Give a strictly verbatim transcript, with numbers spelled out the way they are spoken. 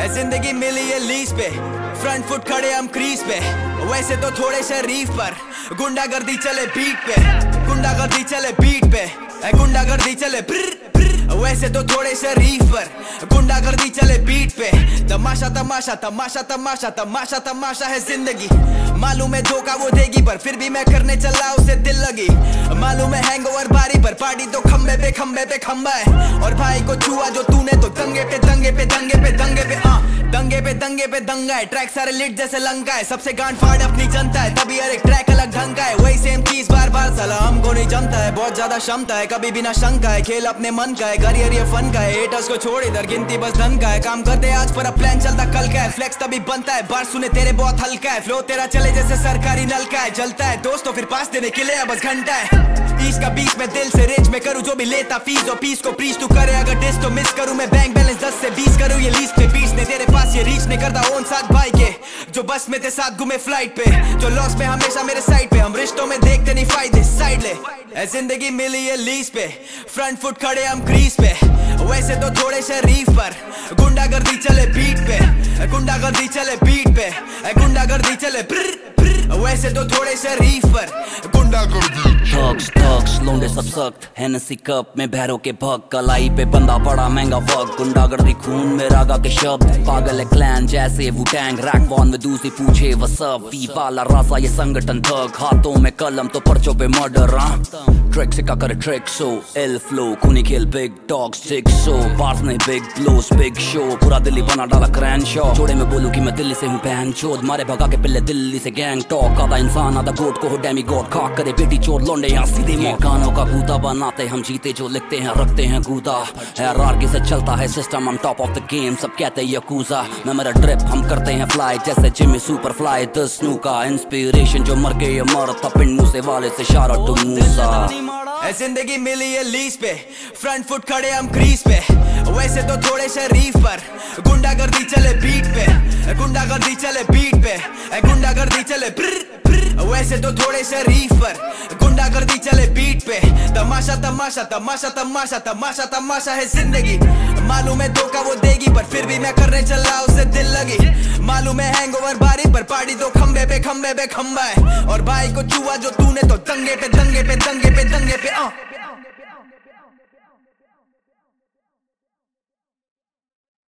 जिंदगी मिली है लीज पे, फ्रंट फुट खड़े हम क्रीज पे। वैसे तो थोड़े शरीफ पर गुंडागर्दी चले बीट पे, गुंडागर्दी चले बीट पे, गुंडागर्दी चले ब्र ब्र। वैसे तो थोड़े शरीफ पर गुंडागर्दी चले बीट पे। तमाशा तमाशा तमाशा तमाशा तमाशा तमाशा है जिंदगी। मालूम है धोखा वो देगी पर फिर भी मैं करने चला उसे दिल लगी। मालूम है हैंगओवर बारी पर पार्टी तो खंबे पे खंबे पे खंबा है। और भाई को छुआ जो तूने तो दंगे पे दंगे पे दंगे पे दंगे पे आ दंगे पे दंगे पे दंगा है। ट्रैक सारे लिट जैसे लंका है, सबसे गांड फाड़ अपनी जनता है, तभी हर एक ट्रैक अलग ढंग का है। वही सेम चीज बार बार साला हमको नहीं जमता है, बहुत ज्यादा क्षमता है कभी बिना शंका है। खेल अपने मन का है, करियर ये फन का है, हेटर्स को छोड़ इधर गिनती बस धन का है। काम करते आज पर अब प्लान चलता कल का है, फ्लेक्स तभी बनता है, बार सुने तेरे बहुत हल्का है। फ्लो तेरा चले जैसे सरकारी नलका है, जलता है दोस्तों फिर पास देने के लिए बस घंटा है। ईश का बीच में दिल से रेंज में करूँ जो भी लेता फीस, और पीस को प्रीच तू करे अगर डिस तो मिस करूँ। मैं बैंक बैलेंस दस से बीस करूँ ये लीज पे, बीच ने तेरे पास ये रीच नहीं करता ओन साथ भाई के जो बस में थे साथ घूमे फ्लाइट पे, जो लॉस में हमेशा मेरे साइड पे। हम रिश्तों में देखते नहीं फायदे साइड ले, ऐ जिंदगी मिली है लीज पे, फ्रंट फुट खड़े हम क्रीज पे। वैसे तो थोड़े शरीफ पर गुंडागर्दी चले बीट पे, गुंडागर्दी चले बीट पे, गुंडागर्दी चले ब्र ब्र। वैसे तो थोड़े शरीफ पर गुंडागर्दी। थग्स थग्स लोंडे सब सख्त, हेनेसी कप में भैरों के भग, कलाई पे बंदा बड़ा महंगा वक्त। गुंडागर्दी खून में रागा के शब्द, पागल है क्लैन जैसे वू टैंग। रैक वॉन में दूसरी पूछे वसअप, वी वाला राजा ये संगठन थग। हाथों में कलम तो पर्चों पे मर्डर। ट्रिक से का करे ट्रिक सो एल फ्लो, खूनी खेल big dogs six so. Bars नहीं बिग ब्लोस बिग शो, पूरा दिल्ली बना डाला क्रैन शो। जोड़े में बोलूं कि मैं दिल्ली से हूँ बहन चोद, मारे भगा के पिल्ले दिल्ली से गैंग टॉक। आधा इंसान आधा गोट को हो डेमी गॉड, खाक करे बेटी चोर लौंडे यहाँ सीधे मौत। गानों का गूदा बनाते हम जीते जो लिखते हैं रखते हैं गूदा। हायरार्की से चलता है सिस्टम, हम टॉप ऑफ द गेम सब कहते हैं यकूजा। मैं मेरा ड्रिप हम करते हैं फ्लाई जैसे जिमी सुपर फ्लाई। दस नू का इंस्पिरेशन जो मर गए मरता पिंडू से वाले से शारा टू मूसा। जिंदगी मिली है लीज पे, फ्रंट फुट खड़े हम क्रीज पे। वैसे तो थोड़े शरीफ पर गुंडागर्दी चले बीट पे, गुंडागर्दी चले बीट पे, गुंडागर्दी चले ब्र ब्र। वैसे तो थोड़े शरीफ पर गुंडागर्दी चले बीट पे। तमाशा तमाशा तमाशा तमाशा तमाशा तमाशा है जिंदगी। मालूम है धोखा वो देगी पर फिर भी मैं करने चला उसे दिल लगी। मालूम है हैंगओवर बारी पर पार्टी तो खंबे पे खंबे पे खंबा है। और भाई को छुआ जो तूने तो दंगे पे दंगे पे दंगे पे दंगे पे आ